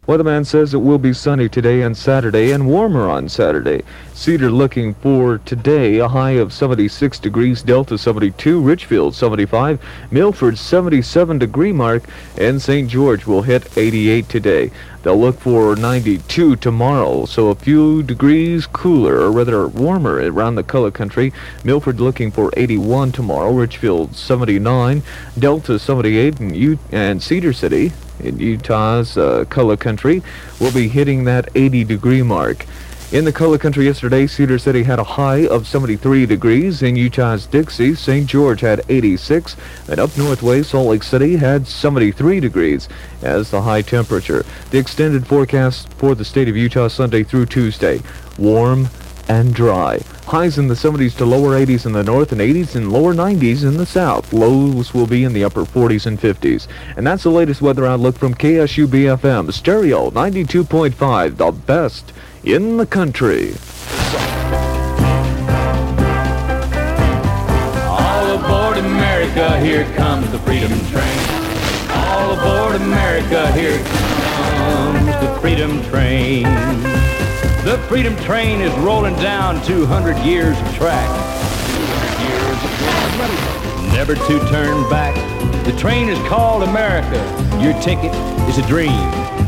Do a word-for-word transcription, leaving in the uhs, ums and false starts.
Weatherman says it will be sunny today and Saturday and warmer on Saturday. Cedar looking for today a high of seventy-six degrees, Delta seventy-two, Richfield seventy-five, Milford seventy-seven degree mark, and Saint George will hit eighty-eight today. They'll look for ninety-two tomorrow, so a few degrees cooler, or rather warmer around the Color Country. Milford looking for eighty-one tomorrow, Richfield seventy-nine, Delta seventy-eight, and, U- and Cedar City in Utah's uh, Color Country will be hitting that eighty degree mark. In the Color Country yesterday, Cedar City had a high of seventy-three degrees. In Utah's Dixie, Saint George had eighty-six. And up north way, Salt Lake City had seventy-three degrees as the high temperature. The extended forecast for the state of Utah Sunday through Tuesday. Warm and dry. Highs in the seventies to lower eighties in the north and eighties and lower nineties in the south. Lows will be in the upper forties and fifties. And that's the latest weather outlook from K S U B F M. Stereo ninety-two point five, the best in the country. All aboard America, here comes the freedom train. All aboard America, here comes the freedom train. The freedom train is rolling down two hundred years of track. Never to turn back. The train is called America. Your ticket is a dream.